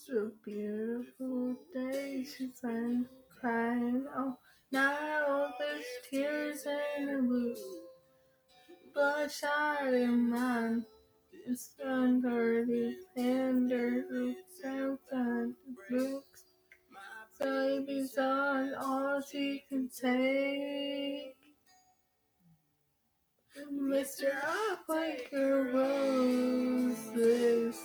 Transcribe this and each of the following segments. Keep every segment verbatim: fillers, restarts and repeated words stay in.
It's a beautiful day, she sang, crying. Oh, now there's tears in the blue, bloodshot in mine. It's under the tender roots and the brooks. Baby's on all she can take. Mister, I'll take your roses.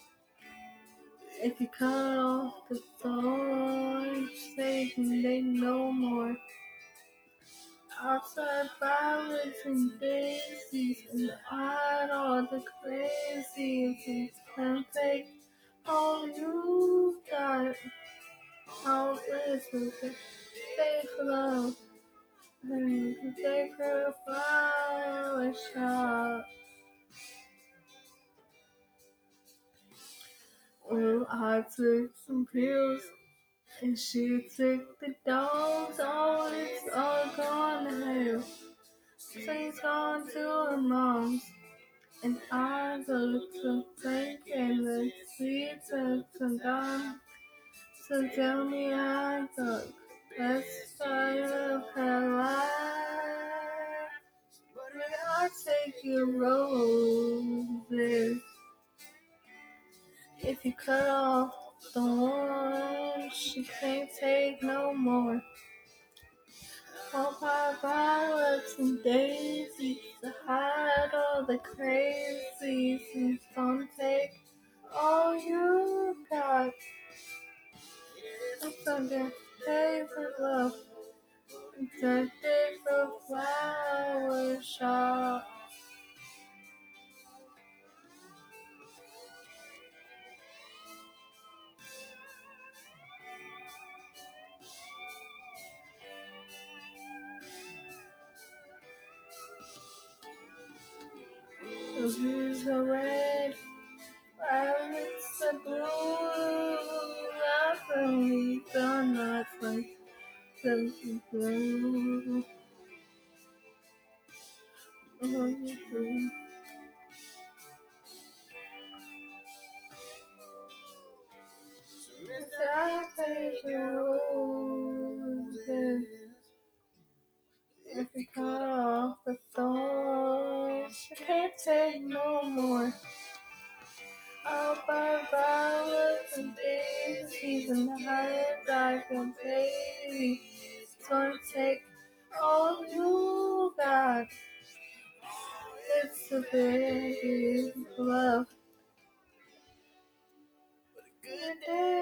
If you cut off the thorns, they can make no more. Outside violets and daisies, and hide all the crazies, and take all you got. All this is a day for love, and a day for a flower shop. Well, I took some pills. And she took the dogs, oh, it's all gone to hell. She's gone to her mom's, and I took some drink, and the sweets took some gone. So tell me I took the side of her life. But I take your roses. If you cut off the one, she can't take no more. All my violets and daisies, to hide all the crazies, and don't take all you got. It's a good day for love, it's a day for flower shop. Roses are red, violets are blue, lovely donuts like Chelsea blue. Oh, you do. I take your roses. If you cut off the thorns, you can't take no more. I'll buy violets and daisies and the highest I can take. It's gonna take all you got. It's a big love. Good day.